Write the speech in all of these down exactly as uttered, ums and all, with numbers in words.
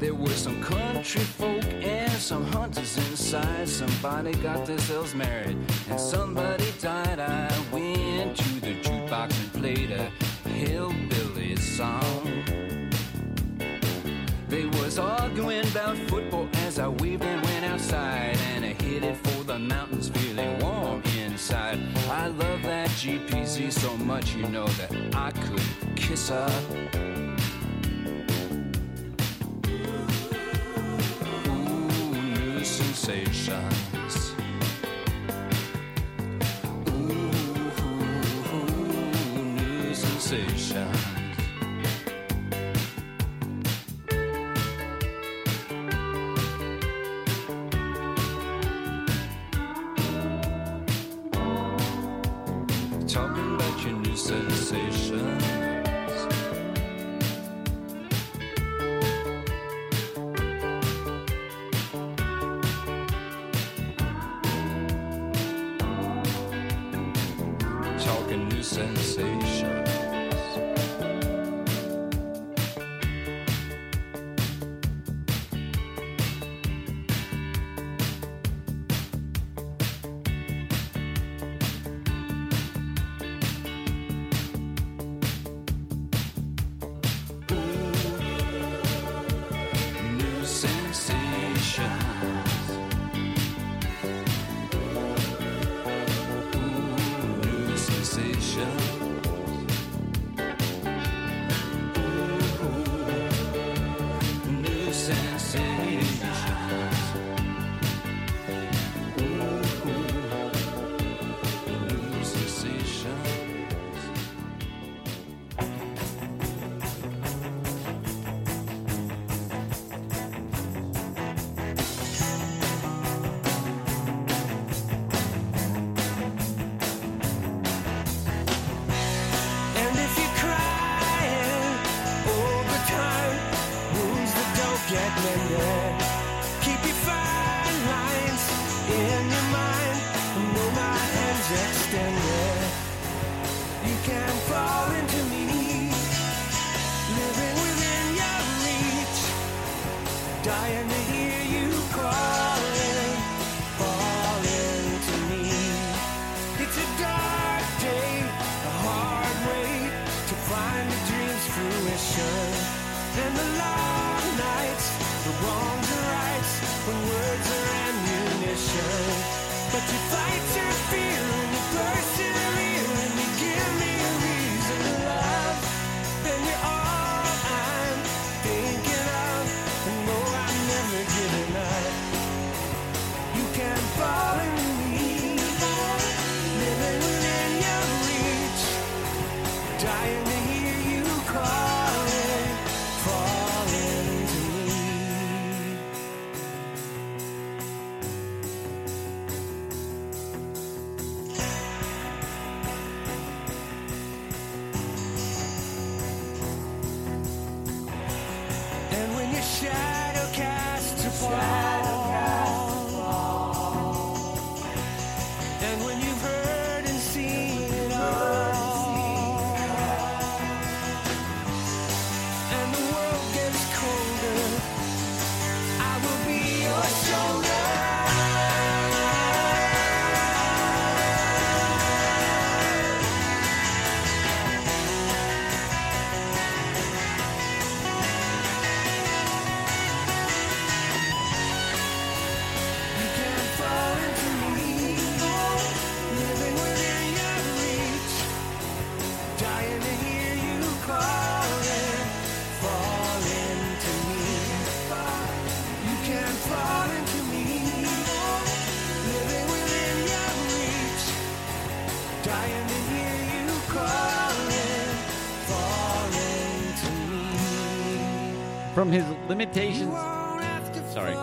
There were some country folk and some hunters inside. Somebody got themselves married and somebody died. I went to the jukebox and played a hillbilly song. They was arguing about football as I waved and went outside, and I headed for the mountains feeling warm inside. I love that G P Z so much, you know, that I could kiss her. Sensations. Ooh, new sensations. Talking about your new sensations. Sensations. New sensations. From his limitations... Sorry.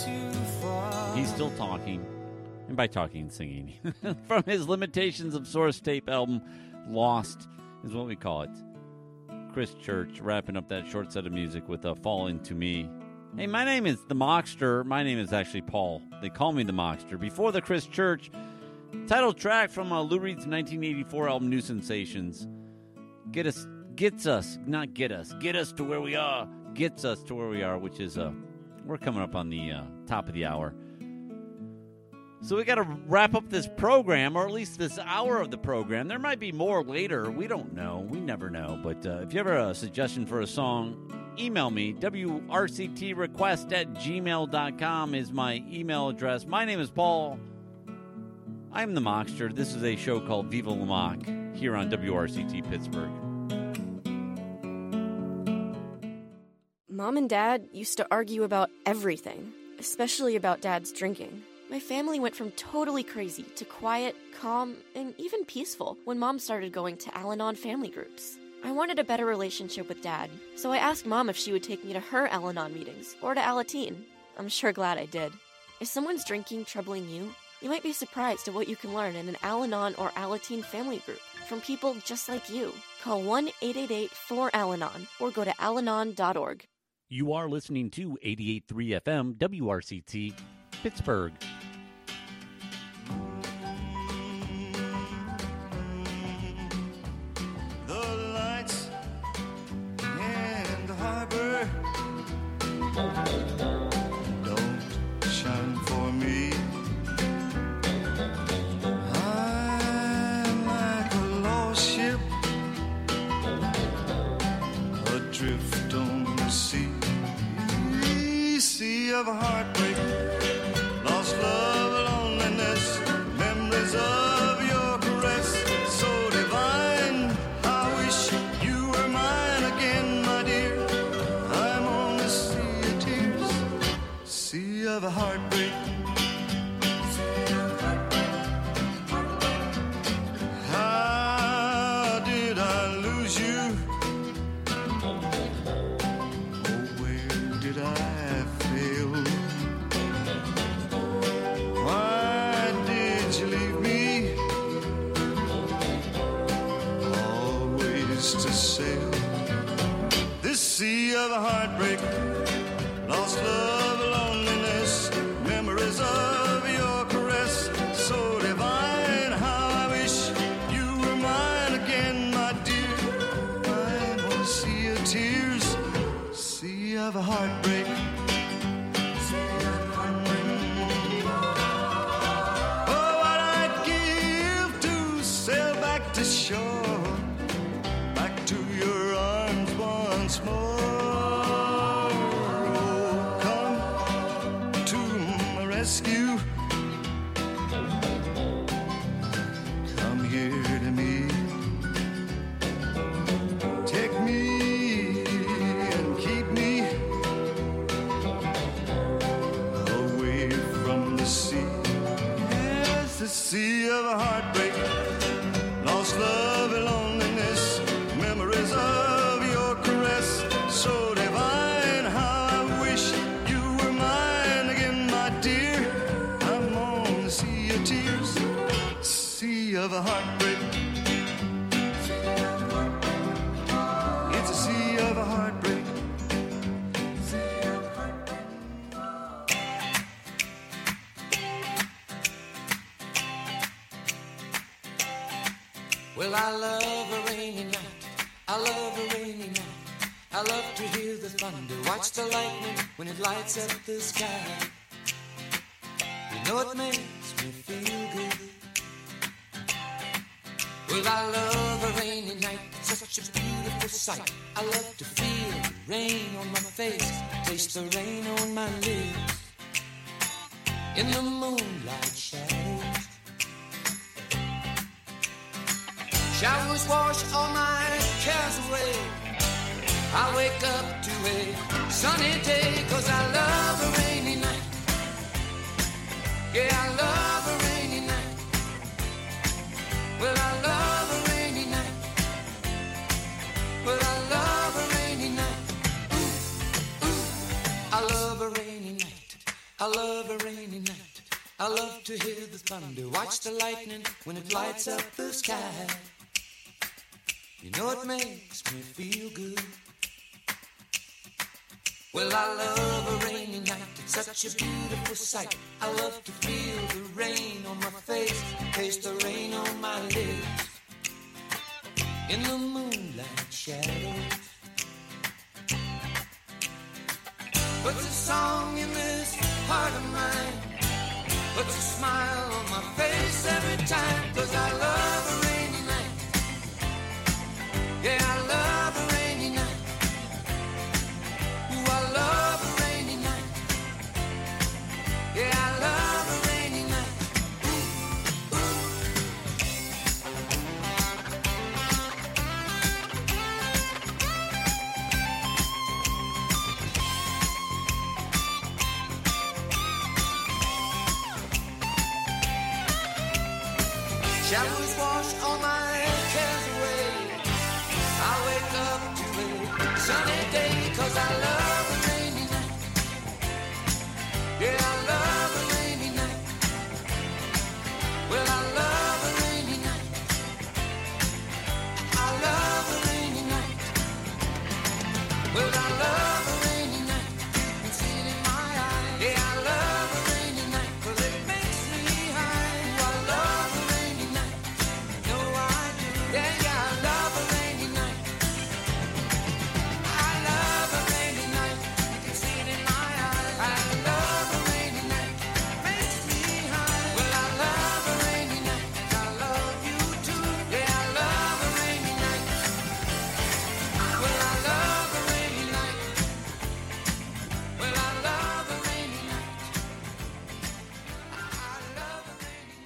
He's still talking. And by talking, singing. From his Limitations of Source tape album, Lost is what we call it. Chris Church wrapping up that short set of music with a Fall Into Me. Hey, my name is The Mockster. My name is actually Paul. They call me The Mockster. Before the Chris Church, title track from uh, Lou Reed's nineteen eighty-four album, New Sensations. Get us, gets us, not get us, get us to where we are. gets us to where we are, which is uh, we're coming up on the uh, top of the hour. So we got to wrap up this program, or at least this hour of the program. There might be more later. We don't know. We never know. But uh, if you have a suggestion for a song, email me. W R C T request at gmail dot com is my email address. My name is Paul. I'm the Mockster. This is a show called Viva La Mock here on W R C T Pittsburgh. Mom and Dad used to argue about everything, especially about Dad's drinking. My family went from totally crazy to quiet, calm, and even peaceful when Mom started going to Al-Anon family groups. I wanted a better relationship with Dad, so I asked Mom if she would take me to her Al-Anon meetings or to Alateen. I'm sure glad I did. Is someone's drinking troubling you? You might be surprised at what you can learn in an Al-Anon or Alateen family group from people just like you. Call one eight eight eight four Al Anon or go to al anon dot org. You are listening to eighty-eight point three F M W R C T Pittsburgh. The lights in the harbor don't shine for me. I'm like a lost ship adrift on the sea. Sea of heartbreak, lost love, loneliness, memories of your caress, so divine. I wish you were mine again, my dear. I'm on the sea of tears, sea of heartbreak. How did I lose you? Oh, where did I? Sea of heartbreak, lost love, loneliness, memories of your caress, so divine. How I wish you were mine again, my dear. I want to see your tears, sea of heartbreak. Oh, what I'd give to sail back to shore, back to your arms once more. Rescue. Come here to me. Take me and keep me away from the sea. Yes, the sea of heartbreak, lost love and loneliness, memories of your caress, so divine. How I wish you were mine again, my dear. Tears, sea of a heartbreak. It's a sea of a heartbreak. Well, I love a rainy night. I love a rainy night. I love to hear the thunder, watch the lightning when it lights up the sky. You know it makes me feel good. Well, I love a rainy night, such a beautiful sight. I love to feel the rain on my face, taste the rain on my lips. In the moonlight shadows, showers wash all my cares away. I wake up to a sunny day, 'cause I love a rainy night. Yeah, I love a rainy night. Well, I love a rainy night. Well, I love a rainy night. Ooh, ooh, I love a rainy night. I love a rainy night. I love to hear the thunder, watch the lightning when it lights up the sky. You know it makes me feel good. Well, I love a rainy night, it's such a beautiful sight. I love to feel the rain on my face, taste the rain on my lips. In the moonlight shadows, puts a song in this heart of mine, puts a smile on my face every time, 'cause I love a rainy night. Yeah, I love a rainy night. Ooh, I love a rainy night. Yeah, I love a rainy night. Ooh, ooh. Shadows wash all my cares away. I wake up to a sunny day, 'cause I love a rainy night. Yeah, I love a rainy night. Well, I love a rainy night. I love a rainy night. Well, I love a rainy night. You can see it in my eyes. Yeah, I love a rainy night, 'cause it makes me high. Ooh, I love a rainy night. No, I do. Yeah, yeah, I love a rainy night. I love a rainy night. You can see it in my eyes. I love a rainy night. Makes me high. Well, I love a rainy night. I love you too. Yeah, I love a rainy night. Well, I love a rainy night. Well, I love a rainy night. I love a rainy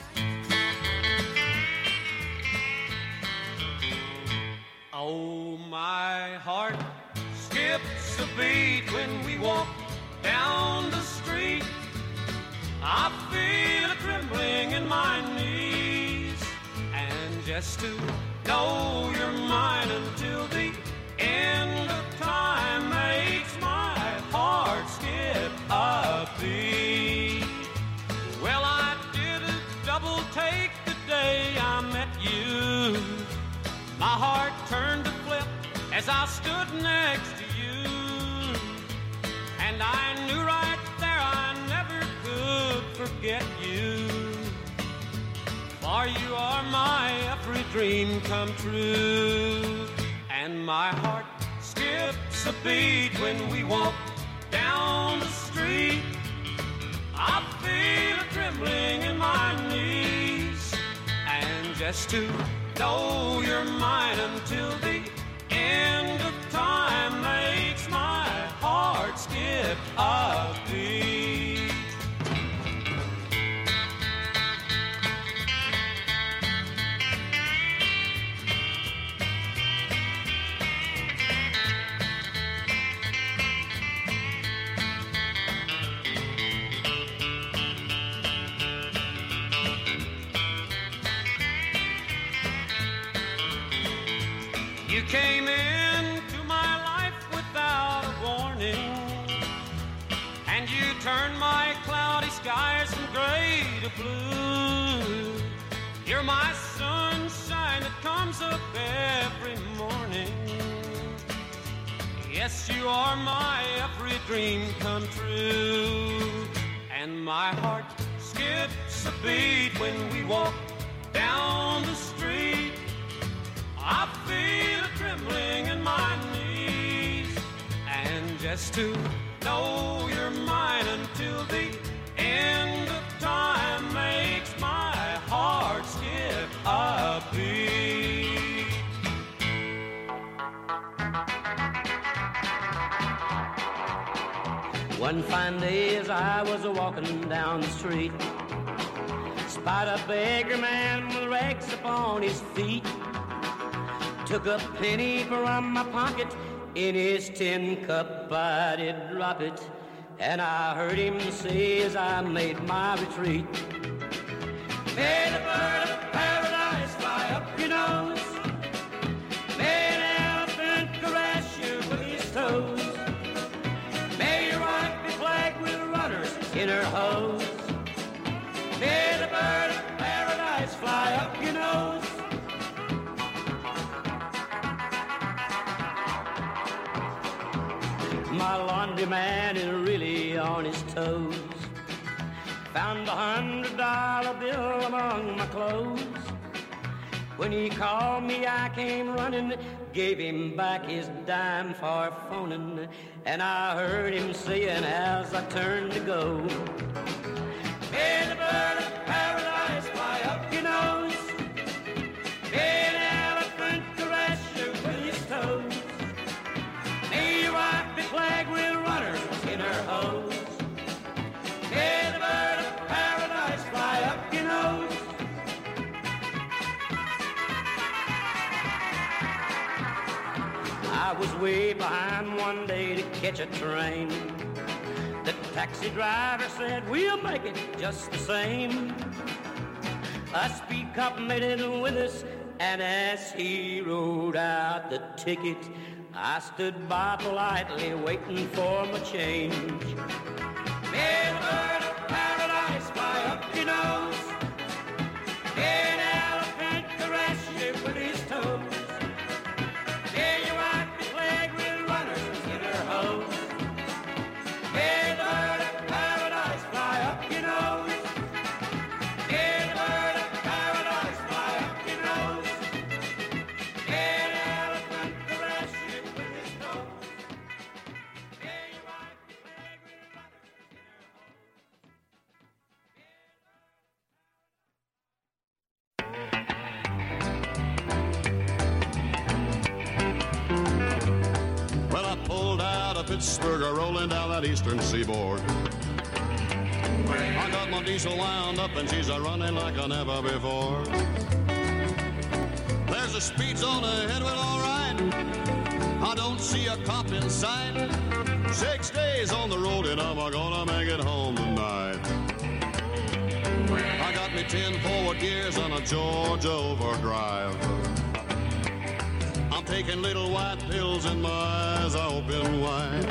night. Oh, my heart skips a beat when we walk down the street. I feel a trembling in my knees, and just to know you're mine until the end of time makes my heart skip a beat. Well, I did a double take the day I met you. My heart turned to flip as I stood next to you, and I knew right there I never could forget you. For you are my every dream come true, and my heart skips a beat when we walk down the street. I feel a trembling in my knees, and just to know you're mine until the end of time makes my heart skip a beat. You came into my life without a warning, and you turned my cloudy skies from gray to blue. You're my sunshine that comes up every morning. Yes, you are my every dream come true, and my heart skips a beat when we walk down the street. I feel a trembling in my knees, and just to know you're mine until the end of time makes my heart skip a beat. One fine day as I was a-walking down the street, spied a beggar man with rags upon his feet. Took a penny from my pocket, in his tin cup I did drop it, and I heard him say as I made my retreat, may the bird of paradise fly up your nose, may an elephant caress you with his toes, may your wife be flagged with runners in her hose, may the bird of paradise fly up your nose. My laundryman is really on his toes. Found a hundred dollar bill among my clothes. When he called me, I came running, gave him back his dime for phoning, and I heard him saying as I turned to go, "May the bird of paradise fly up your nose. May an elephant caress you with his toes. May your wife be plagued with runners in her hose. May the bird of paradise fly up your nose." I was way behind one day to catch a train. The taxi driver said, "We'll make it just the same." A speed cop made it with us, and as he wrote out the ticket, I stood by politely waiting for my change. May the bird of paradise fly up your nose. May an elephant caress you with his toes. May your wife be plagued with runners in her hose. May the bird of paradise fly up your nose. May the bird of paradise fly up your nose. May an elephant caress you with his toes. May your wife be plagued with runners in her hose. Well, I pulled out of Pittsburgh, rolling down that eastern seaboard. I got my diesel wound up and she's a running like I never before. There's a speed zone ahead, well, all right. I don't see a cop in sight. Six days on the road and I'm gonna make it home tonight. I got me ten forward gears on a Georgia overdrive. I'm taking little white pills and my eyes are open wide.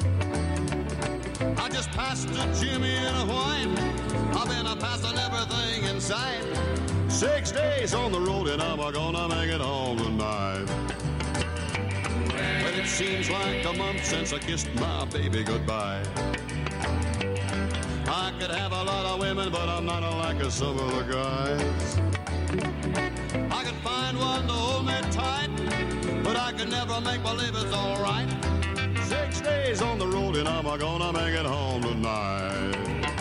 I just passed a Jimmy in a white. I've been a passing everything in sight. Six days on the road and I'm gonna make it home tonight. But it seems like a month since I kissed my baby goodbye. I could have a lot of women, but I'm not like some of the guys. I could find one to hold me tight, but I could never make believe it's all right. Six days on the road and I'm gonna make it home tonight.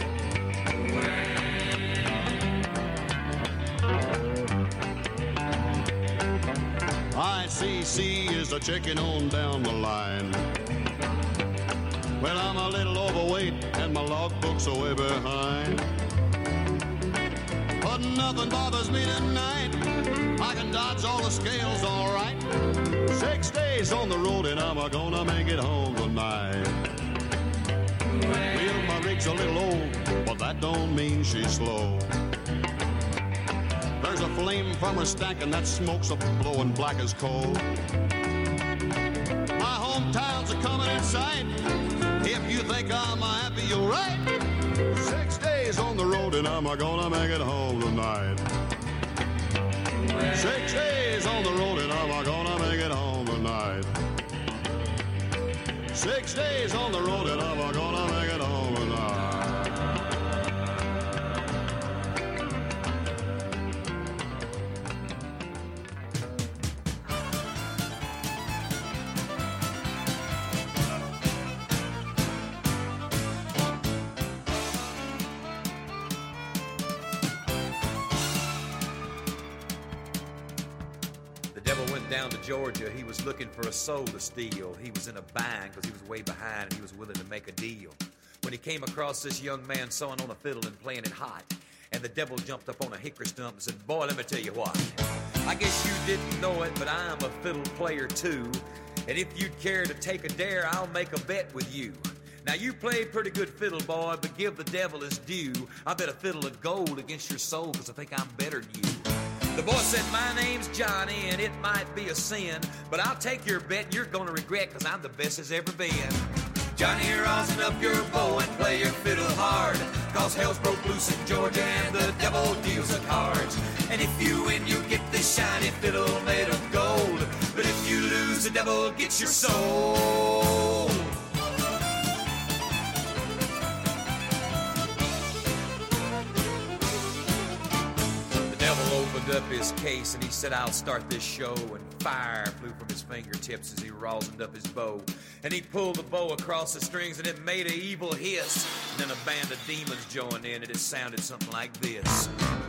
I C C is a checking on down the line. Well, I'm a little overweight and my logbook's are way behind. But nothing bothers me tonight. I can dodge all the scales all right. Six days on the road and I'm gonna make it home tonight. Well, my rig's a little old, but that don't mean she's slow. There's a flame from her stack and that smoke's a blowing black as coal. My hometown's a coming in sight. If you think I'm happy, you're right. Six days on the road and I'm gonna make it home tonight. Six days on the road and I'm gonna make it home tonight. Six days on the road and I'm gonna make it home tonight. Down to Georgia, he was looking for a soul to steal. He was in a bind because he was way behind and he was willing to make a deal. When he came across this young man sewing on a fiddle and playing it hot, and the devil jumped up on a hickory stump and said, "Boy, let me tell you what. I guess you didn't know it, but I'm a fiddle player too. And if you'd care to take a dare, I'll make a bet with you. Now, you play pretty good fiddle, boy, but give the devil his due. I bet a fiddle of gold against your soul because I think I'm better than you." The boy said, "My name's Johnny, and it might be a sin, but I'll take your bet and you're going to regret because I'm the best as ever been. Johnny, rosin up your bow and play your fiddle hard, cause hell's broke loose in Georgia and the devil deals the cards. And if you win, you get this shiny fiddle made of gold, but if you lose, the devil gets your soul." Opened up up his case and he said, I'll start this show. And fire flew from his fingertips as he rosined up his bow. And he pulled the bow across the strings and it made an evil hiss. And then a band of demons joined in and it sounded something like this.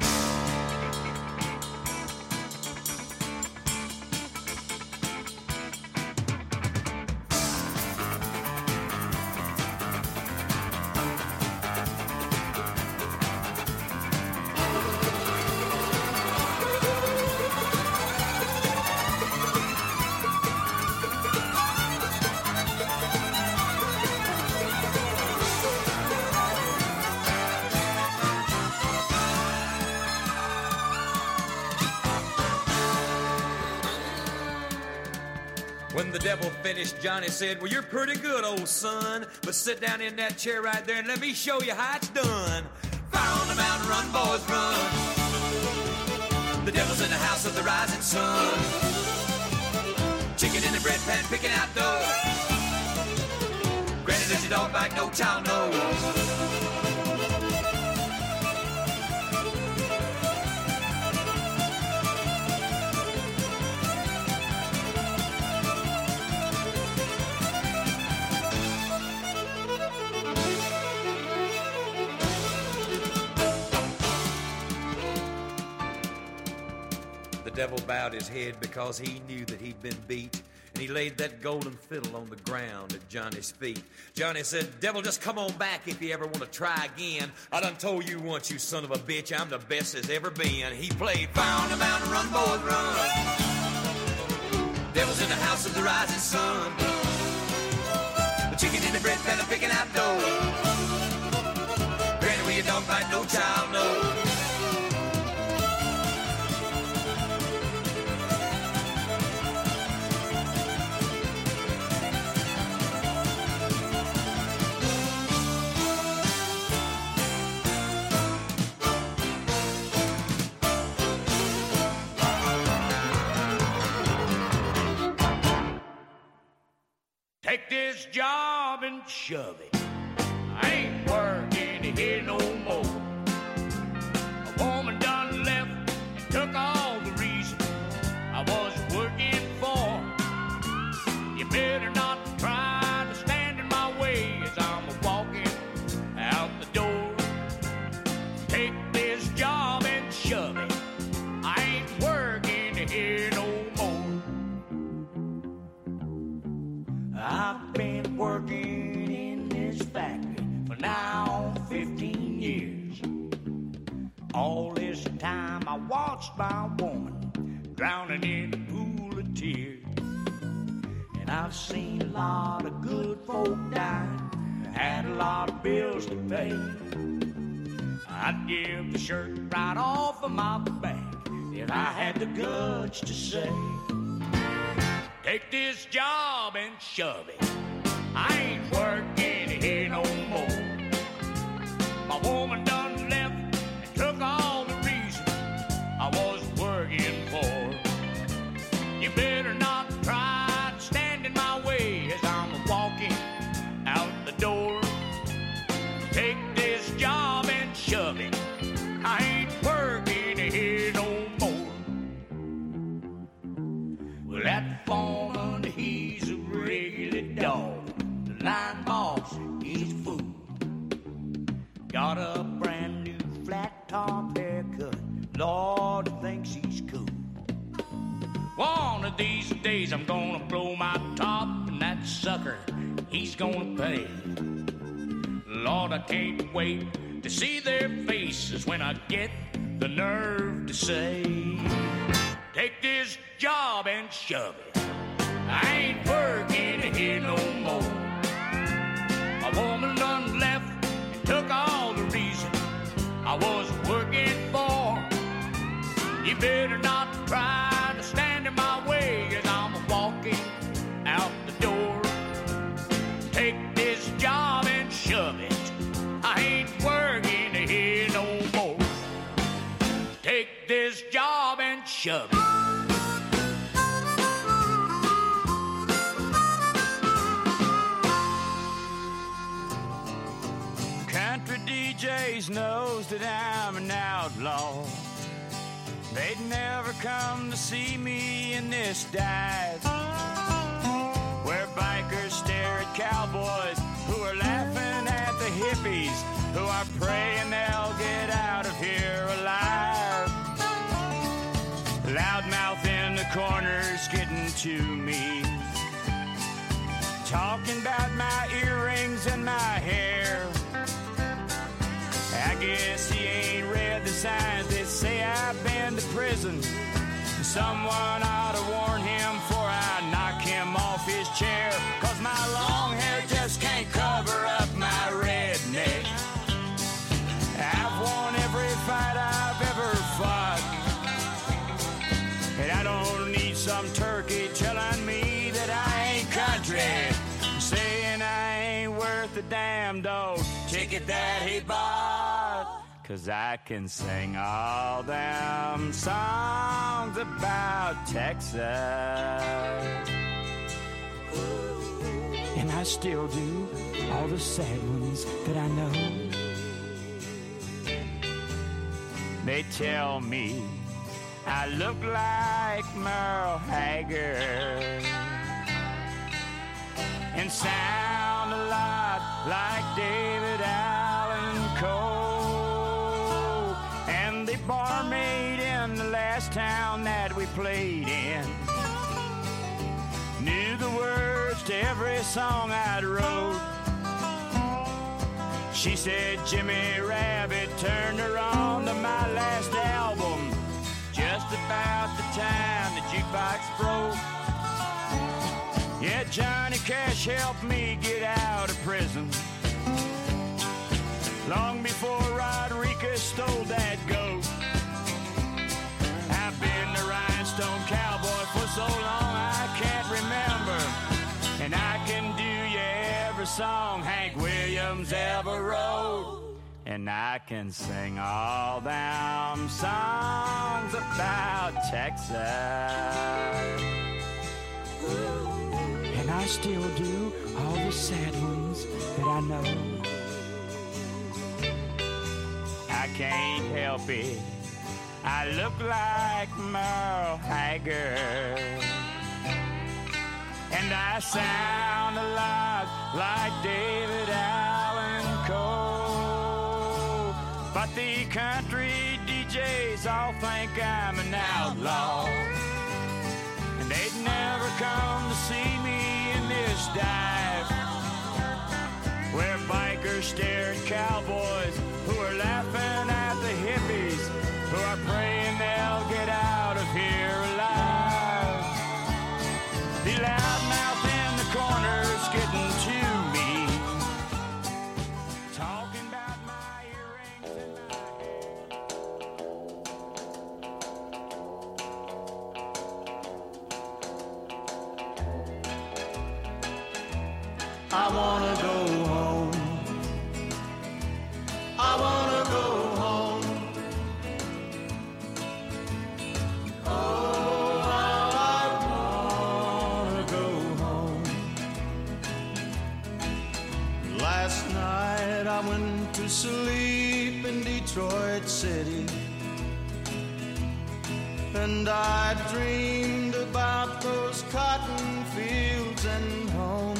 When the devil finished, Johnny said, well, you're pretty good, old son, but sit down in that chair right there and let me show you how it's done. Fire on the mountain, run, boys, run. The devil's in the house of the rising sun. Chicken in the bread pan, picking out dough. Granny, does your dog bite? No child knows. The devil bowed his head because he knew that he'd been beat, and he laid that golden fiddle on the ground at Johnny's feet. Johnny said, devil, just come on back if you ever want to try again. I done told you once, you son of a bitch, I'm the best there's ever been. He played Fire on the Mountain, run, boys, run. Devil's in the house of the rising sun. The chicken in the bread pan, picking out dough. Granny, where your dog bite, no child knows. Take this job and shove it. I ain't working here no more. A woman done left and took all the reason I was working for. You better not try to stand in my way as I'm walking out the door. Take this job and shove it. I ain't working here no more. I've been working in this factory for now fifteen years. All this time I watched my woman drowning in a pool of tears. And I've seen a lot of good folk die, had a lot of bills to pay. I'd give the shirt right off of my back if I had the guts to say, take this job and shove it. I ain't working here no more. My woman done left and took all the reason I was working for. You better not try to stand in my way as I'm walking out the door. Take this job and shove it. I ain't working here no more. Well, that foreman, he's a regular dog. The line boss, he's a fool. Got a brand new flat top haircut. Lord, he thinks he's cool. One of these days I'm gonna blow my top, and that sucker, he's gonna pay. Lord, I can't wait to see their faces when I get the nerve to say, take this job and shove it. I ain't working here no more. A woman done left and took all the reason I was working for. You better not try to stand in my way as I'm walking out the door. Take this job and shove it. I ain't working here no more. Take this job and shove it. Country D Js knows that I'm an outlaw. They'd never come to see me in this dive, where bikers stare at cowboys who are laughing at the hippies who are praying they'll get out of here alive. Loudmouth in the corners getting to me, talking about my earrings and my hair. I guess he ain't read the signs that say I've been to prison. Someone ought to warn him before I knock him off his chair, 'cause my long hair just can't cover up my redneck. I've won every fight I've ever fought, and I don't need some turkey telling me that I ain't country, saying I ain't worth a damn dog ticket that he bought. 'Cause I can sing all them songs about Texas, and I still do all the sad ones that I know. They tell me I look like Merle Haggard and sound a lot like David Allan Coe. And the barmaid in the last town that we played in knew the words to every song I'd wrote. She said Jimmy Rabbit turned her on to my last album just about the time the jukebox broke. Yeah, Johnny Cash helped me get out of prison long before Rodriguez stole that goat. I've been the Rhinestone Cowboy for so long I can't remember, and I can do you every song Hank Williams ever wrote. And I can sing all them songs about Texas, and I still do all the sad ones that I know. I can't help it, I look like Merle Haggard, and I sound a lot like David Allan Coe. But the country D Js all think I'm an outlaw, and they'd never come to see me in this dive, where bikers stare at cowboys who are laughing at the hippies who are praying they'll get out of here alive. The loudmouth in the corner's getting to me, talking about my earrings and my I wanna go home. I wanna go home. Oh, how I wanna go home. Last night I went to sleep in Detroit City, and I dreamed about those cotton fields and home.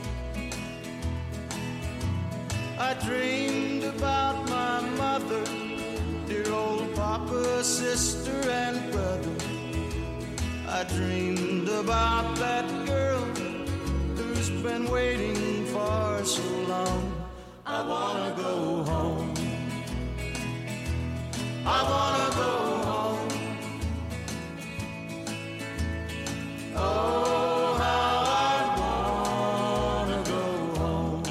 I dreamed about my mother, dear old papa, sister, and brother. I dreamed about that girl who's been waiting for so long. I wanna go home. I wanna go home. Oh, how I wanna go home.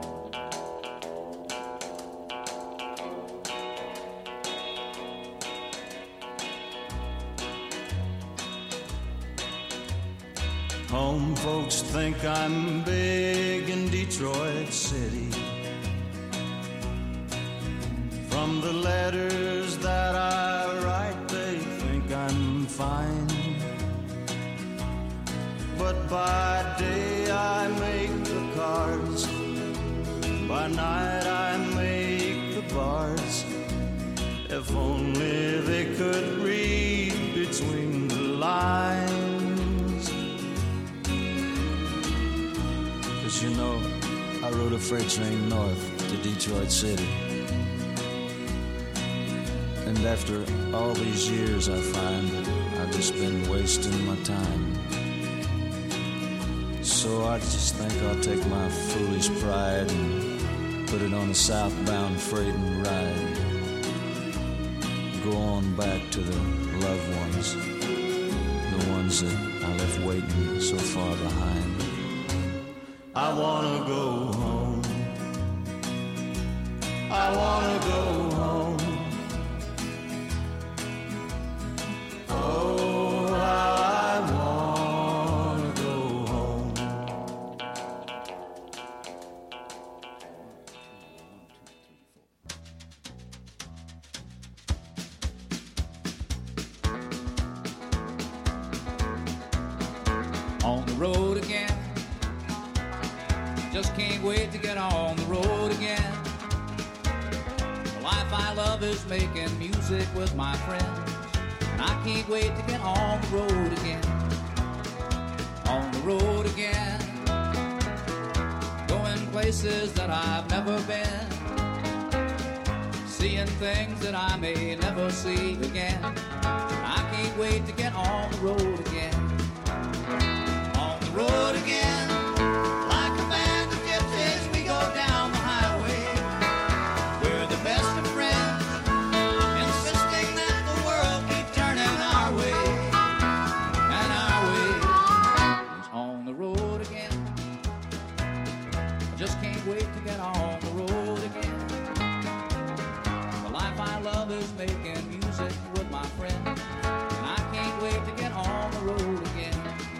Home folks think I'm big in Detroit City. From the letters that I write, they think I'm fine. But by day I make the cards, by night I make the bars. If only they could read lines. Cause you know, I rode a freight train north to Detroit City. And after all these years, I find that I've just been wasting my time. So I just think I'll take my foolish pride and put it on a southbound freight and ride. Go on back to the loved ones, the ones that I left waiting so far behind. I wanna go home. I wanna go home. Oh, how I wanna go home. On the road again. Just can't wait to get on the road again. The life I love is making music with my friends. And I can't wait to get on the road again. On the road again. Going places that I've never been. Seeing things that I may never see again. And I can't wait to get on the road again. On the road again. Like a band of gypsies, we go down the highway. We're the best of friends, insisting that the world keep turning our way. And our way is on the road again. I just can't wait to get on the road again. The life I love is making music with my friends. And I can't wait to get on the road again.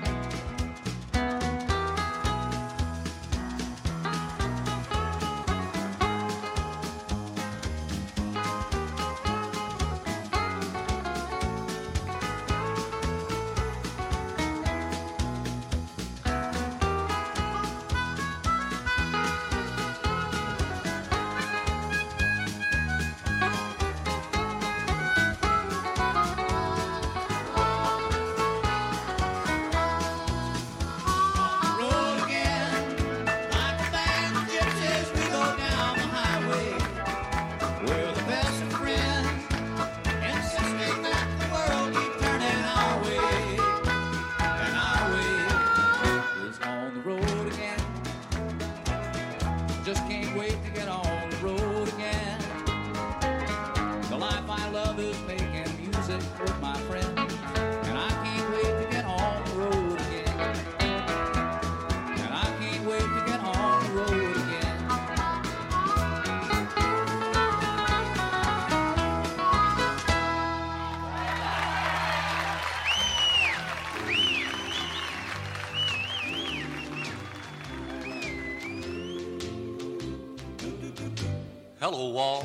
Hello, walls.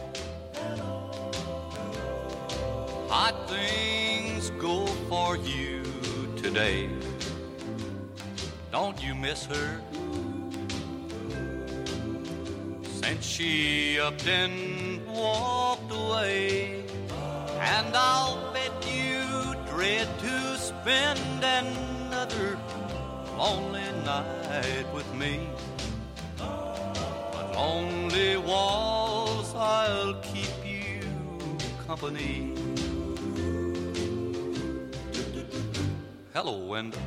Hot things go for you today. Don't you miss her? Since she upped and walked away. And I'll bet you dread to spend another lonely night with me. Lonely walls, I'll keep you company. Hello, window.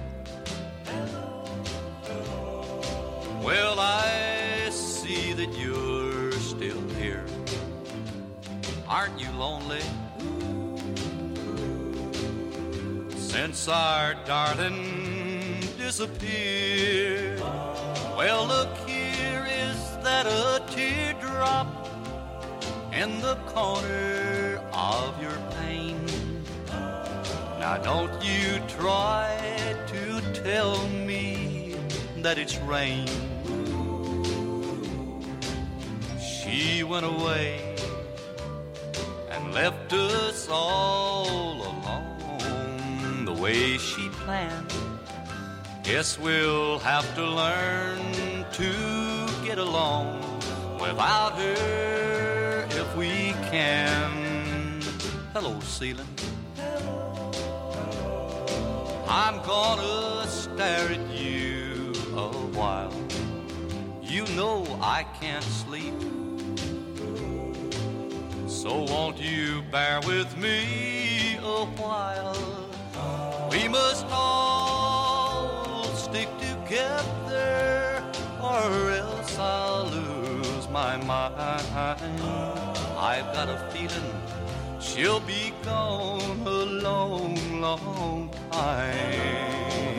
Well, I see that you're still here. Aren't you lonely? Since our darling disappeared. Well, look here, is that a teardrop in the corner of your pain? Now don't you try to tell me that it's rain. She went away and left us all alone the way she planned. Guess we'll have to learn to get along without her if we can. Hello, ceiling. I'm gonna stare at you a while. You know I can't sleep, so won't you bear with me a while? We must all stick together, or else I'll lose my mind. I've got a feeling she'll be gone a long, long time.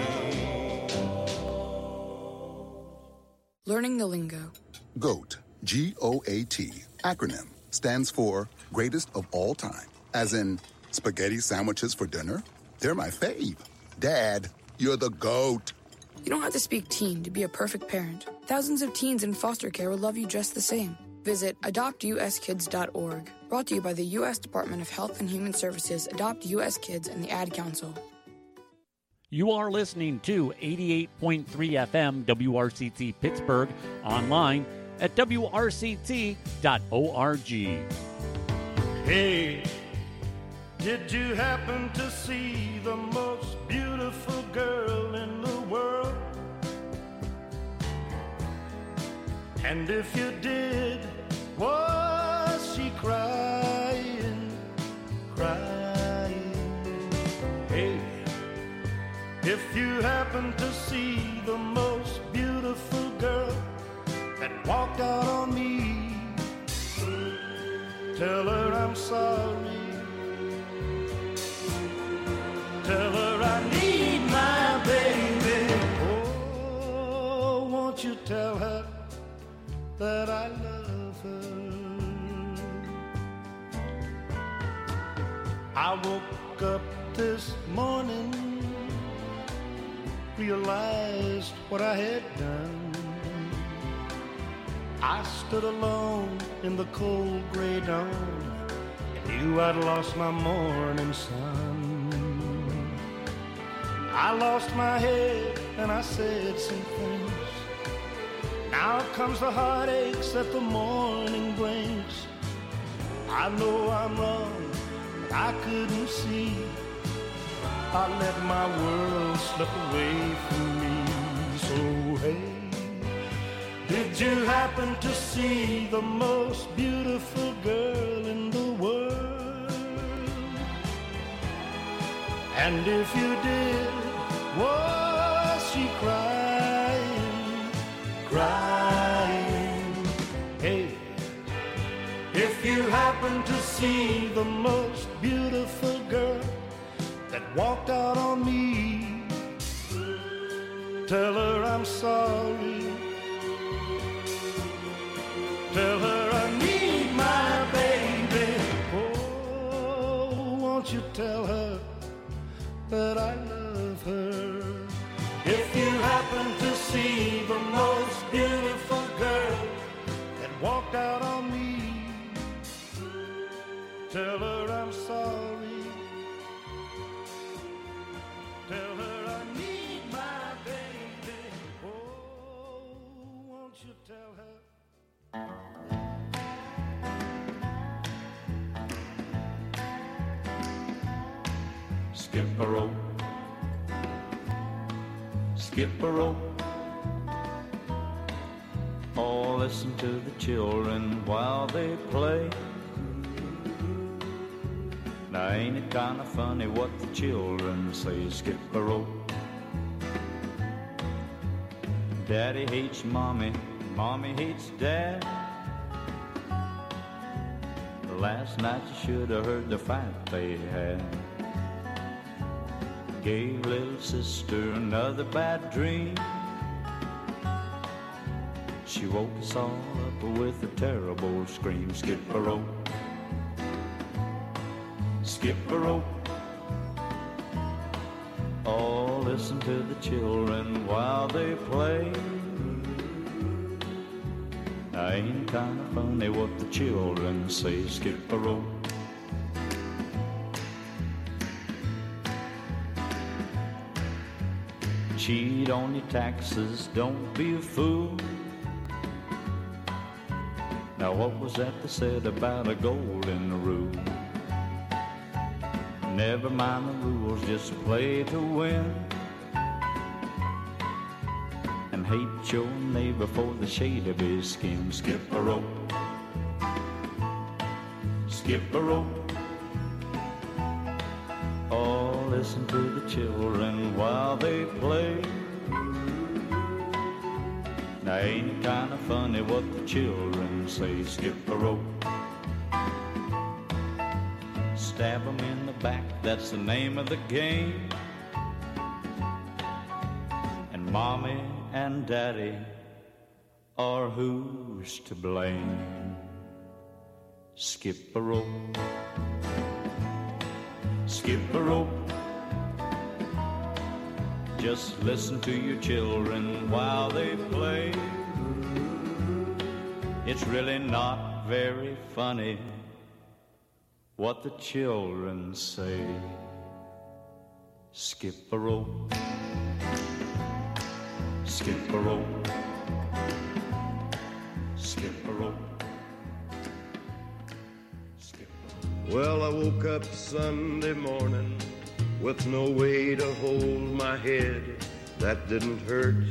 Learning the lingo. GOAT, G O A T, acronym, stands for greatest of all time. As in, spaghetti sandwiches for dinner? They're my fave. Dad, you're the GOAT. You don't have to speak teen to be a perfect parent. Thousands of teens in foster care will love you just the same. Visit adopt u s kids dot org. Brought to you by the U S Department of Health and Human Services, Adopt U S Kids, and the Ad Council. You are listening to eighty-eight point three F M W R C T Pittsburgh, online at W R C T dot org. Hey, did you happen to see the most beautiful girl in the world? And if you did, was she crying, crying? Hey, if you happen to see the most beautiful girl that walked out on me, tell her I'm sorry. Tell her I need my baby. Oh, won't you tell her that I love her? I woke up this morning, realized what I had done. I stood alone in the cold gray dawn and knew I'd lost my morning sun. I lost my head and I said some things. Now comes the heartaches that the morning brings. I know I'm wrong, but I couldn't see. I let my world slip away from me. So hey, did you happen to see the most beautiful girl in the world? And if you did, was she crying, crying? Hey, if you happen to see the most beautiful girl that walked out on me, tell her I'm sorry. Tell her I need my baby. Oh, won't you tell her that I love her? If you happen to see the most beautiful girl that walked out on me, tell her I'm sorry. Tell her I need my baby. Oh, won't you tell her? Skip a rope, skip a rope. Oh, listen to the children while they play. Now ain't it kind of funny what the children say? Skip a rope. Daddy hates mommy, mommy hates dad. Last night you should have heard the fight they had. Gave little sister another bad dream. She woke us all up with a terrible scream. Skip a rope, skip a rope. Oh, listen to the children while they play. Now ain't it kind of funny what the children say? Skip a rope. Cheat on your taxes, don't be a fool. Now what was that they said about a golden rule? Never mind the rules, just play to win. And hate your neighbor for the shade of his skin. Skip a rope, skip a rope. Oh, listen to the children while they play. Now ain't it kind of funny what the children say? Skip a rope, stab 'em in the back, that's the name of the game. And mommy and daddy are who's to blame. Skip a rope, skip a rope. Just listen to your children while they play. It's really not very funny what the children say. Skip a rope, skip a rope, skip a rope, skip a rope. Well, I woke up Sunday morning with no way to hold my head that didn't hurt.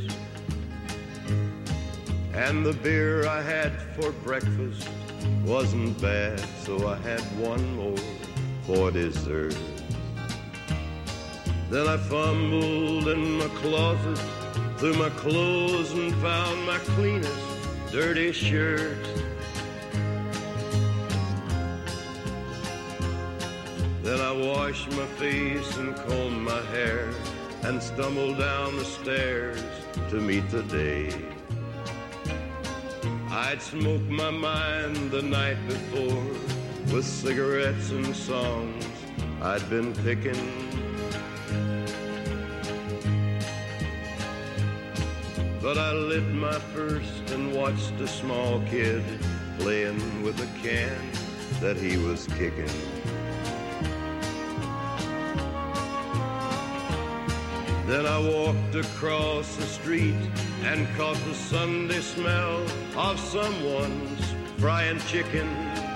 And the beer I had for breakfast wasn't bad, so I had one more for dessert. Then I fumbled in my closet through my clothes and found my cleanest dirty shirt. Then I washed my face and combed my hair and stumbled down the stairs to meet the day. I'd smoked my mind the night before with cigarettes and songs I'd been picking. But I lit my first and watched a small kid playing with a can that he was kicking. Then I walked across the street and caught the Sunday smell of someone's frying chicken.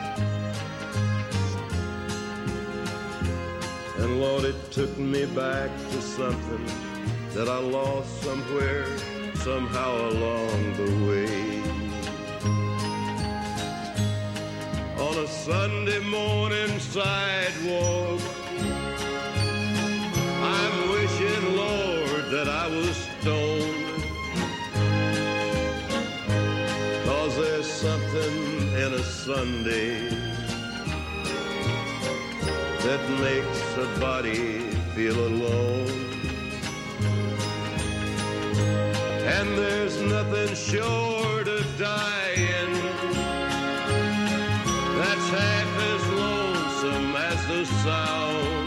And Lord, it took me back to something that I lost somewhere, somehow along the way. On a Sunday morning sidewalk, I'm wishing, Lord, that I was stoned. 'Cause there's something in a Sunday that makes a body feel alone. And there's nothing short of dying that's half as lonesome as the sound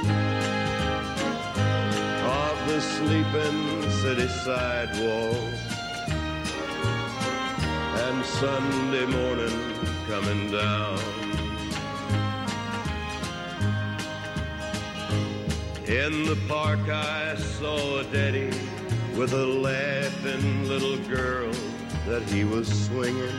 of the sleeping city sidewalk and Sunday morning coming down. In the park I saw a daddy with a laughing little girl that he was swinging.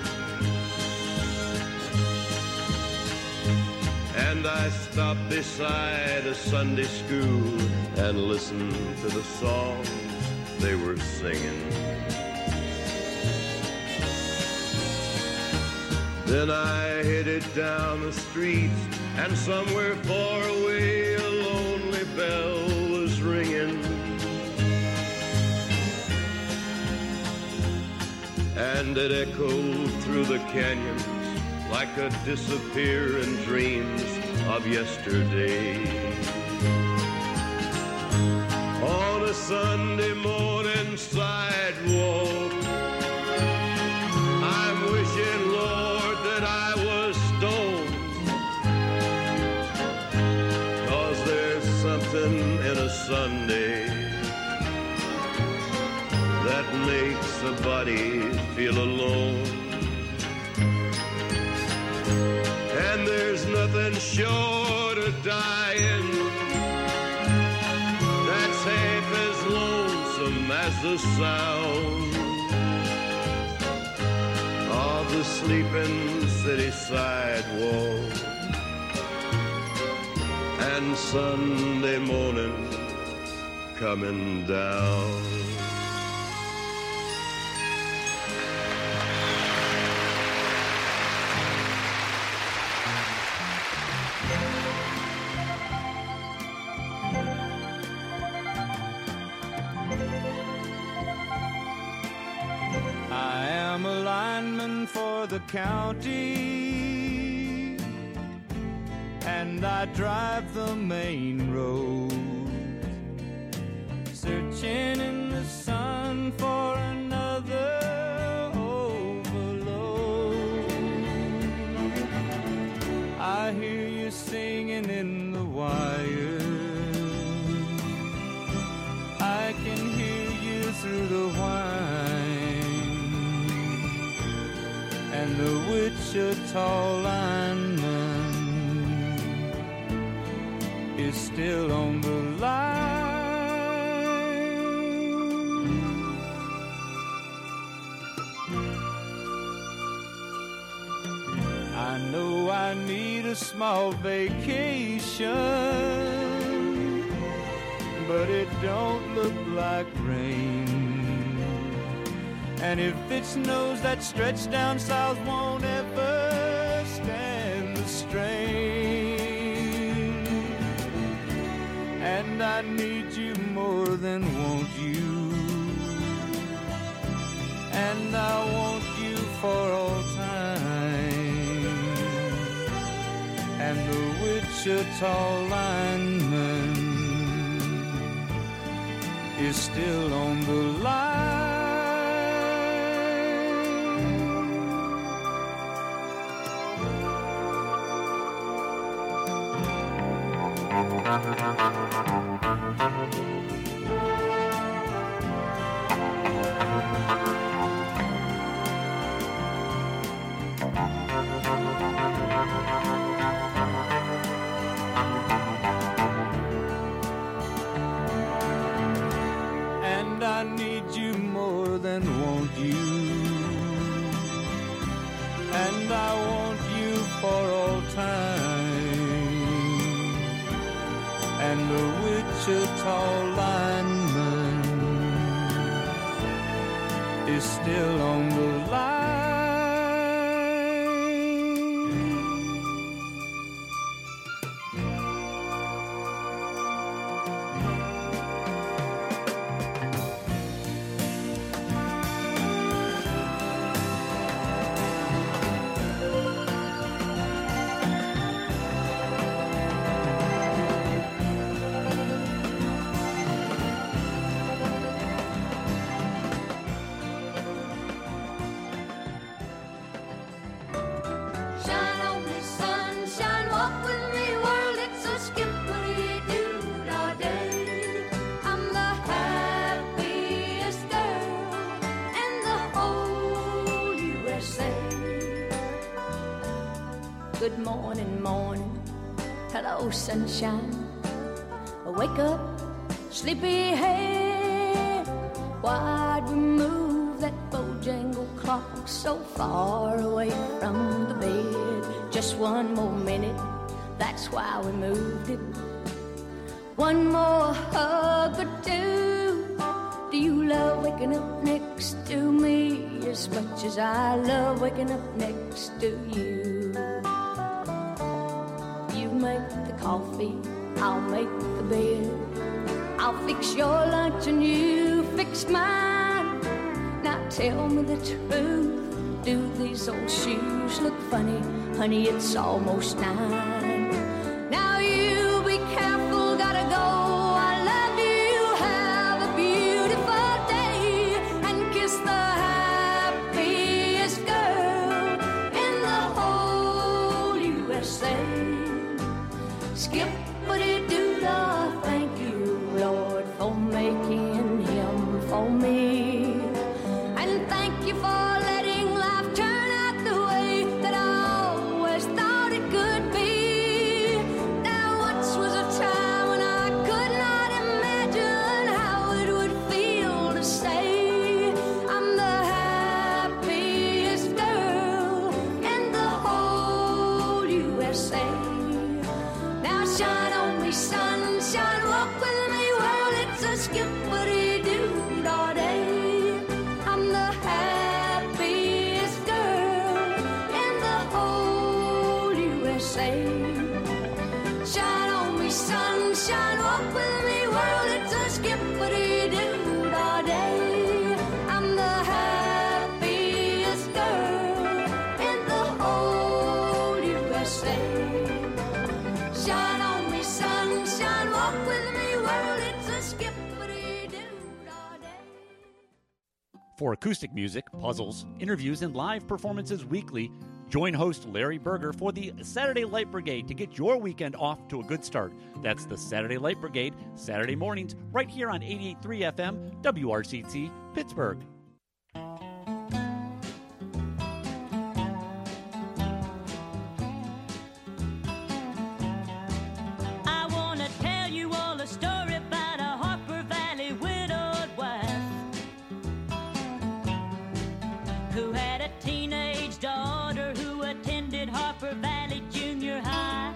And I stopped beside a Sunday school and listened to the songs they were singing. Then I headed down the street, and somewhere far away a lonely bell was ringing. And it echoed through the canyons like a disappearing dreams of yesterday. On a Sunday morning sidewalk, I'm wishing, Lord, that I was stoned. 'Cause there's something in a Sunday that makes a body feel alone. And there's nothing short of dying that's half as lonesome as the sound of the sleeping city sidewalk and Sunday morning coming down. I am a lineman for the county, and I drive the main road, searching in the sun for another overload. I hear you singing in the wire, I can hear you through the whine, and the Wichita lineman is still on the line. I know I need a small vacation, but it don't look like rain. And if it snows, that stretch down south won't ever stand the strain. And I need you more than want you, and I want you for all time. And the Wichita lineman is still on the line. And I need you more than want you, and I want you for all time. And the Wichita lineman is still on the line. Shine on me, sunshine, walk with me, world, it's a skippity-doo-dah day. I'm the happiest girl in the whole U S A. Good morning, morning, hello, sunshine. Wake up, sleepyhead. Why'd we move that Bojangle clock so far away from the bed? Just one more minute, that's why we moved it. One more hug or two. Do you love waking up next to me as much as I love waking up next to you? You make the coffee, I'll make the bed. I'll fix your lunch and you fix mine. Now tell me the truth, do these old shoes look funny? Honey, it's almost nine. Now you be careful, gotta go. I love you, have a beautiful day, and kiss the happiest girl in the whole U S A. Skippity-doo-dah, thank you, Lord, for making him for me. And thank you for letting life turn out the way that I always thought it could be. Now once was a time when I could not imagine how it would feel to say I'm the happiest girl in the whole U S A. Now shine on me, me, sunshine, walk with me, well, it's a skip-a-dee-doo all day. I'm the happiest girl in the whole U S A. Shine on me, sunshine, walk with me, well, it's a skip-a-dee-doo all day. I'm the happiest girl in the whole U S A. Shine on me, sunshine, walk with me, well, it's a skip-a-dee-doo all day. For acoustic music, puzzles, interviews, and live performances weekly, join host Larry Berger for the Saturday Light Brigade to get your weekend off to a good start. That's the Saturday Light Brigade, Saturday mornings, right here on eighty-eight point three F M, W R C T, Pittsburgh. I want to tell you all a story about a Harper Valley widowed wife who had a teenage daughter who attended Harper Valley Junior High.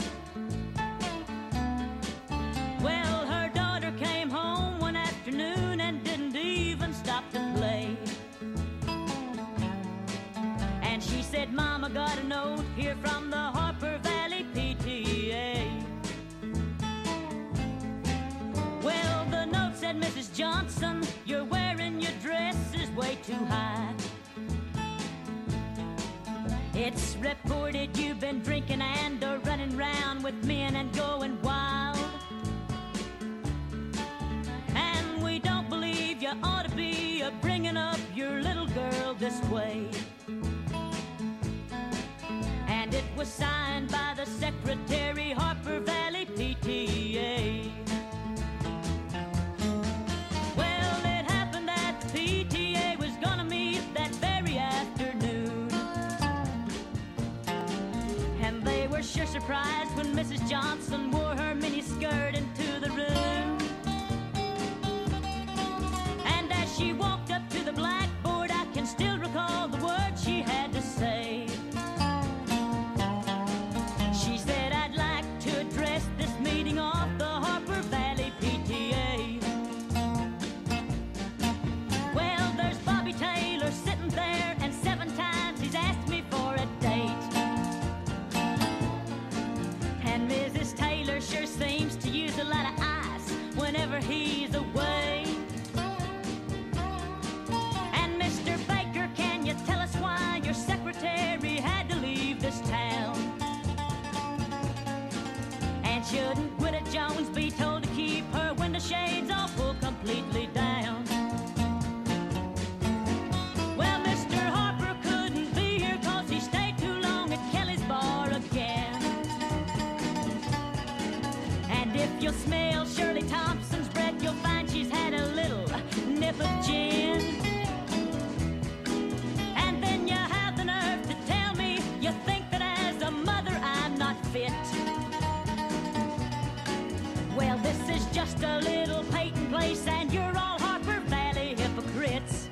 Well, her daughter came home one afternoon and didn't even stop to play. And she said, Mama, got a note here from the Harper Valley P T A. Well, the note said, Missus Johnson, you're wearing your dress is way too high. It's reported you've been drinking and are running round with men and going wild. And we don't believe you ought to be uh, bringing up your little girl this way. And it was signed by the Secretary, Harper Valley P T A. Well, it happened that the P T A was gonna meet that very afternoon. And they were sure surprised when Missus Johnson wore her miniskirt into the room. And as she walked up to the blackboard, I can still recall the words she had to say. She said, I'd like to address this meeting off the Harper Valley P T A. Well, there's Bobby Taylor sitting there, and seven times he's asked me for a date. And Missus Taylor sure seems to use a lot of ice whenever he's away. And Mister Baker, can you tell us why your secretary had to leave this town? And shouldn't Gwida Jones be told to keep her window shades all pulled completely down? Well, Mister Harper couldn't be here 'cause he stayed too long at Kelly's bar again. And if you'll smell Shirley Thompson's breath, you'll find she's had a little nip of gin. And then you have the nerve to tell me you think that as a mother I'm not fit. Well, this is just a little Peyton place, and you're all Harper Valley hypocrites.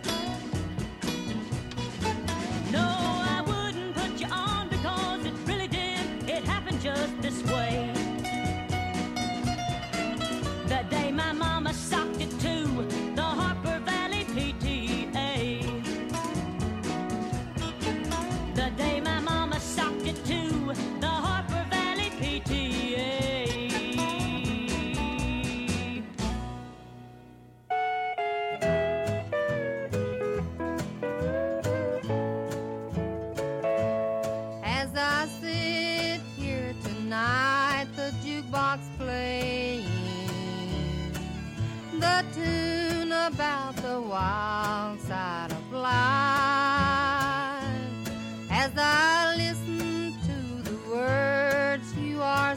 No, I wouldn't put you on because it really did. It happened just this way. The day my mama socked it to the Harper Valley P T A. The day my mama socked it to the Harper Valley P T A. As I sit here tonight, the jukebox playing the tune about the wild side of life. As I listen to the words you are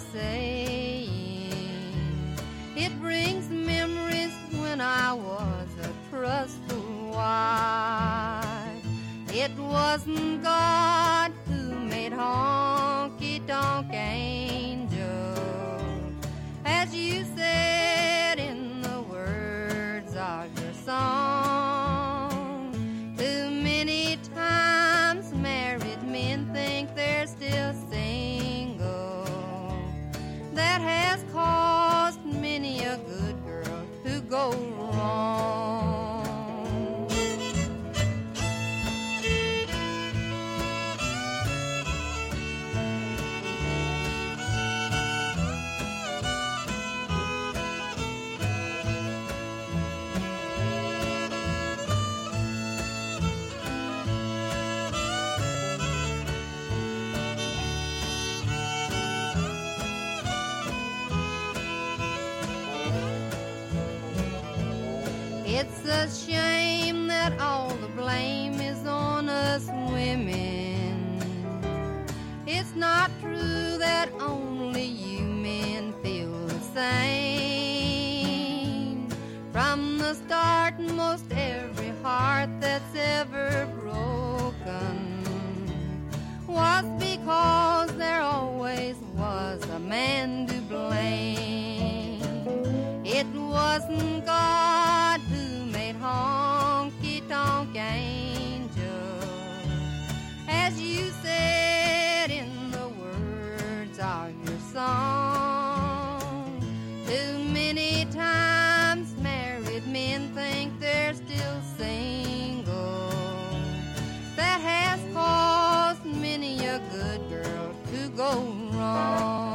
saying, it brings memories when I was a trustful wife. It wasn't God who made honky-tonk angels, as you said in the words of your song. Too many times married men think they're still single. That has caused It's a shame that all the blame is on us women. It's not true that only you men feel the same. From the start, most every heart that's ever broken was because there always was a man to blame. It wasn't God who made honky-tonk angels, as you said in the words of your song. Too many times married men think they're still single. That has caused many a good girl to go wrong.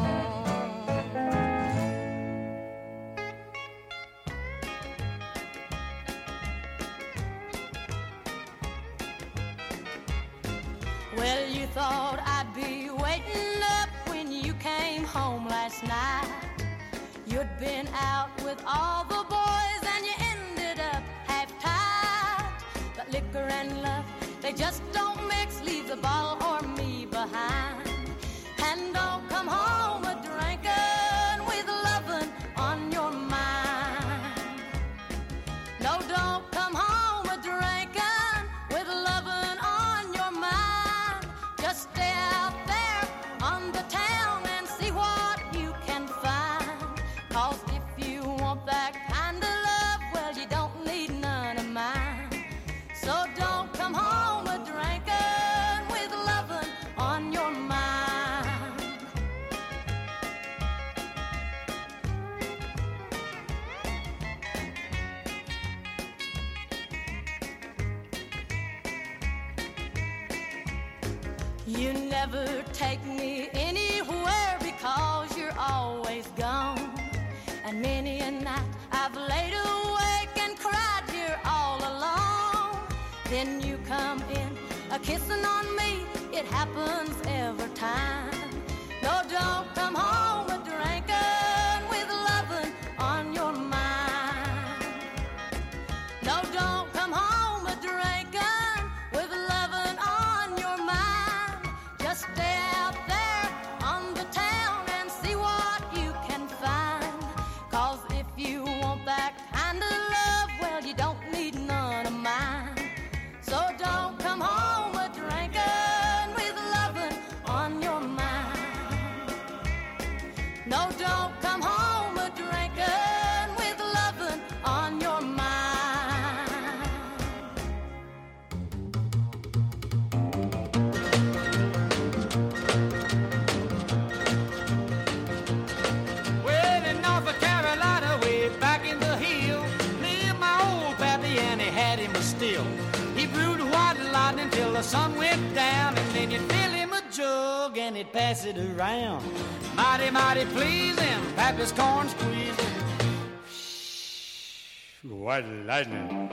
Well, you thought I'd be waiting up when you came home last night. You'd been out with all the boys and you ended up half-tied. But liquor and love, they just don't mix. Leave the bottle or me behind. And don't come home a drinking with lovin' on your mind. No, don't come home a drinking with lovin' on your mind. Just stay out there on the town and see what you can find. Cause if you want that kind of love, well, you don't need none of mine. So don't come home a drinking with lovin' on your mind. You never take me anywhere because you're always gone. And many a night I've laid awake and cried here all alone. Then you come in a kissing on me, it happens every time. No, don't come home a drinking with lovin' on your mind. No, don't come home a drinking with lovin' on your mind. Just stay out there on the town and see what you can find. Cause if you want that kind of love, well, you don't need none of mine. So don't come home a drinking with lovin' on your mind. No, don't come home a drinking with lovin' on your mind. Well, in North Carolina, way back in the hill, lived my old pappy and he had him a still. He brewed white lightning till the sun went down, and then you'd fill him a jug and he'd pass it around. Mighty, mighty pleasing, pappy's corn squeezing. White lightning.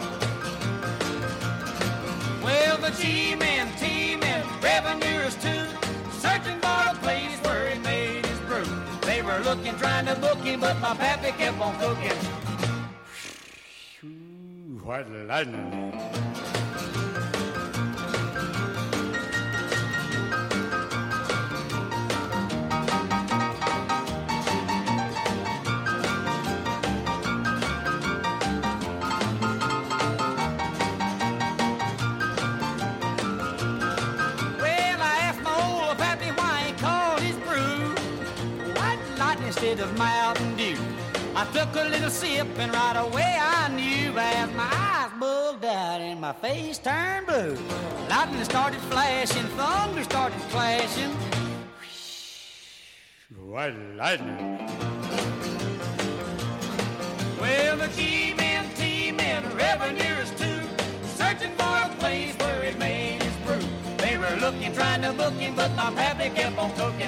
Well, the G-men, T-men, revenuers too, searching for a place where he made his brew. They were looking, trying to book him, but my pappy kept on cooking. White lightning. Well, I asked my old pappy why he called his brew White Lightning instead of Mountain Dew. I took a little sip and right away I knew, as my eyes bugged out and my face turned blue. Lightning started flashing, thunder started clashing. White lightning. Well, the G-men, T-men, revenuers too, searching for a place where it made his brew. They were looking, trying to book him, but my pappy kept on cooking.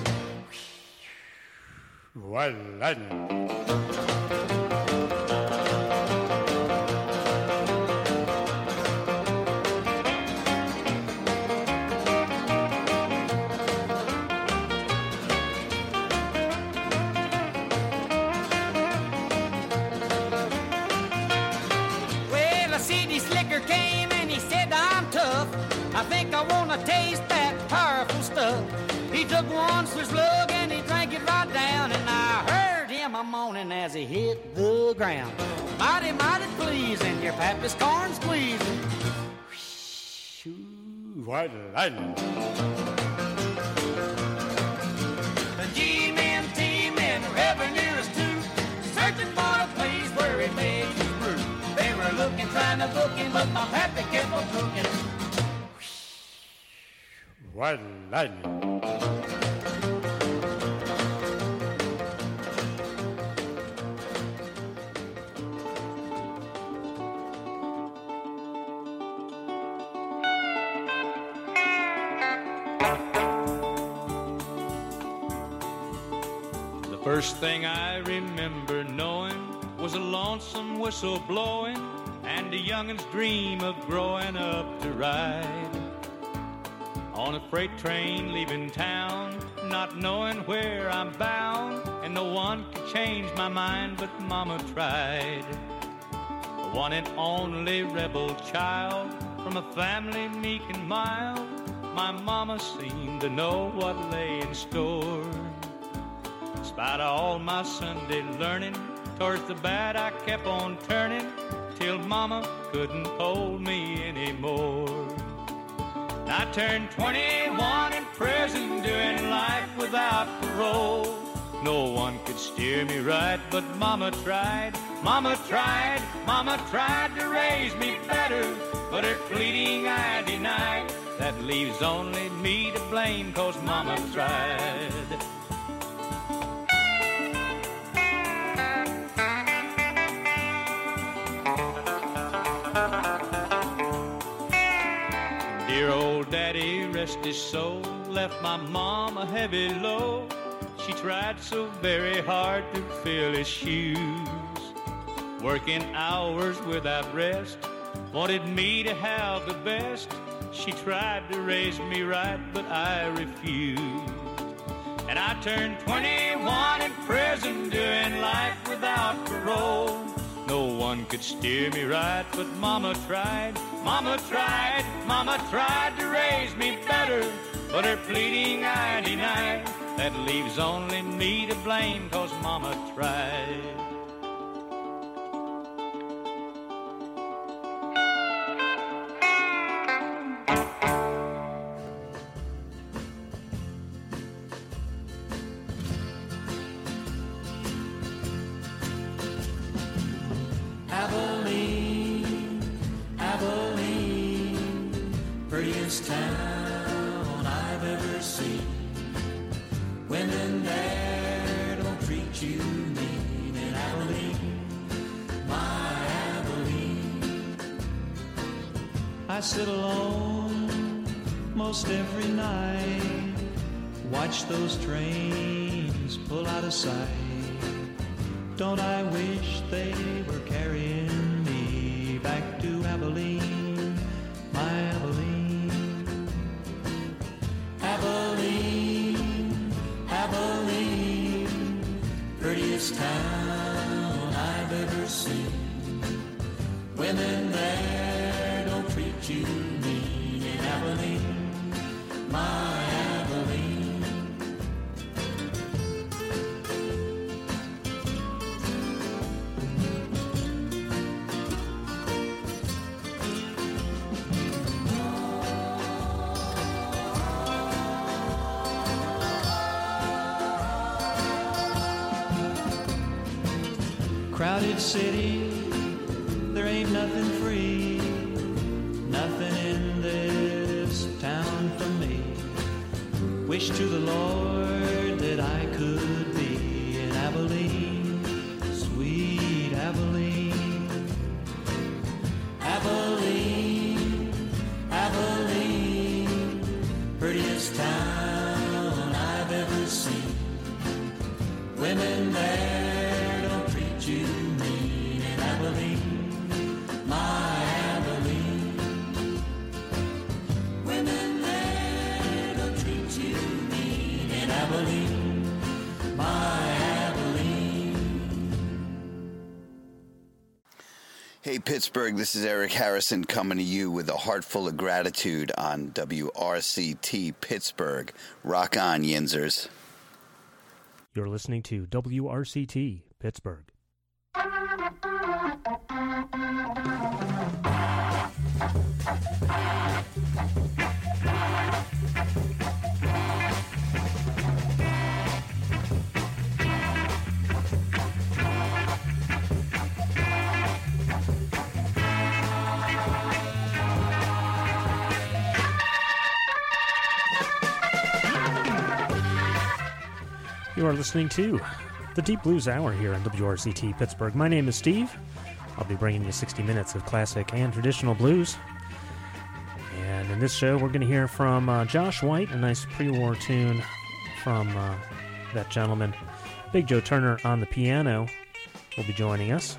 White lightning. his lug and he drank it right down, and I heard him a moaning as he hit the ground. Mighty, mighty pleasing, your pappy's corn squeezing. Whoo, white lightning. The G-men, T-men, were ever near us too, searching for a place where he makes his brew. They were looking, trying to book him, but my pappy kept on cooking. White lightning. The first thing I remember knowing was a lonesome whistle blowing and a youngin's dream of growing up to ride on a freight train leaving town, not knowing where I'm bound, and no one could change my mind, but Mama tried. The one and only rebel child from a family meek and mild, my mama seemed to know what lay in store. In spite of all my Sunday learning, towards the bad I kept on turning, till Mama couldn't hold me anymore. I turned twenty-one in prison, doing life without parole. No one could steer me right, but Mama tried, Mama tried, Mama tried to raise me better, but her pleading I denied. That leaves only me to blame, 'cause Mama tried. Dear old daddy, rest his soul, left my mom a heavy load. She tried so very hard to fill his shoes, working hours without rest, wanted me to have the best. She tried to raise me right, but I refused. And I turned twenty-one in prison, doing life without parole. No one could steer me right, but Mama tried, Mama tried, Mama tried to raise me better, but her pleading I denied. That leaves only me to blame, 'cause Mama tried. Abilene, Abilene, prettiest town I've ever seen. Women there don't treat you mean in Abilene, my Abilene. I sit alone most every night, watch those trains pull out of sight. Don't I wish they were carrying me back to Abilene, my Abilene. Abilene, Abilene, prettiest town I've ever seen. Women there don't treat you mean in Abilene, my Abilene. Crowded city, there ain't nothing free, nothing in this town for me. Wish to the Lord that I could be in Abilene, sweet Abilene. Abilene, Abilene, prettiest town I've ever seen. Women there don't treat you mean in Abilene, my Abilene. Women there don't treat you mean in Abilene, my Abilene. Hey, Pittsburgh, this is Eric Harrison coming to you with a heart full of gratitude on W R C T Pittsburgh. Rock on, Yinzers. You're listening to W R C T, Pittsburgh. You are listening to the Deep Blues Hour here on W R C T Pittsburgh. My name is Steve. I'll be bringing you sixty minutes of classic and traditional blues. And in this show, we're going to hear from uh, Josh White, a nice pre-war tune from uh, that gentleman. Big Joe Turner on the piano will be joining us,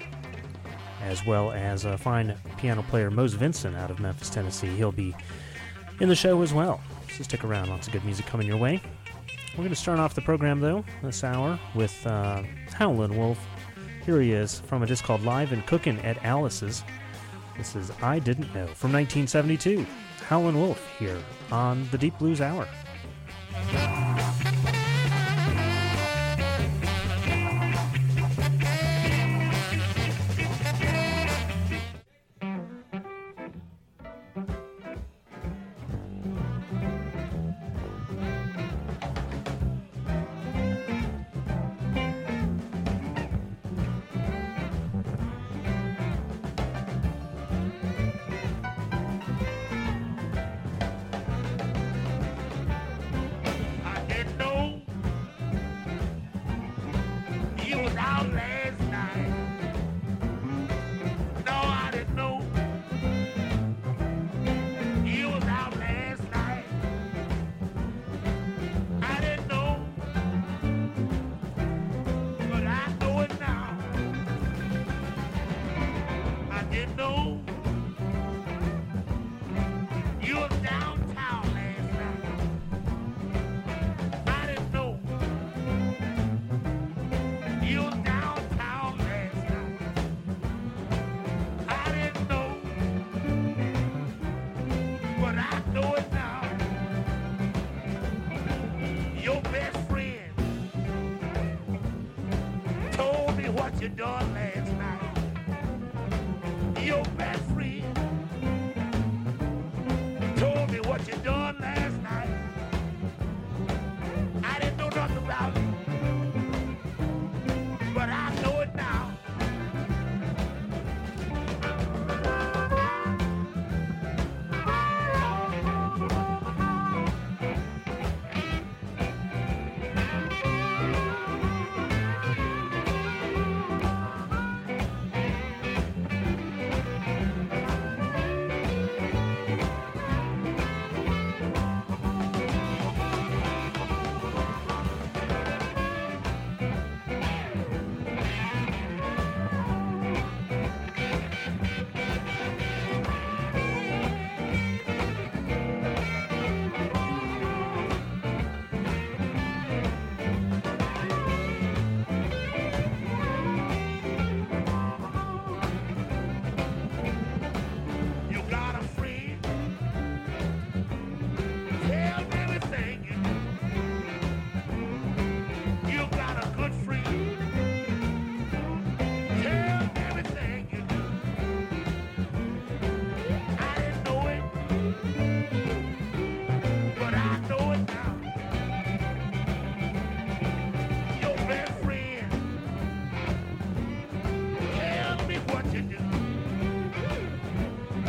as well as a fine piano player, Mose Vincent, out of Memphis, Tennessee. He'll be in the show as well. So stick around. Lots of good music coming your way. We're going to start off the program, though, this hour, with uh, Howlin' Wolf. Here he is from a disc called Live and Cookin' at Alice's. This is I Didn't Know from nineteen seventy-two. Howlin' Wolf here on the Deep Blues Hour.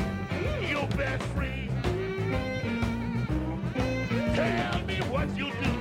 Tell me what you do.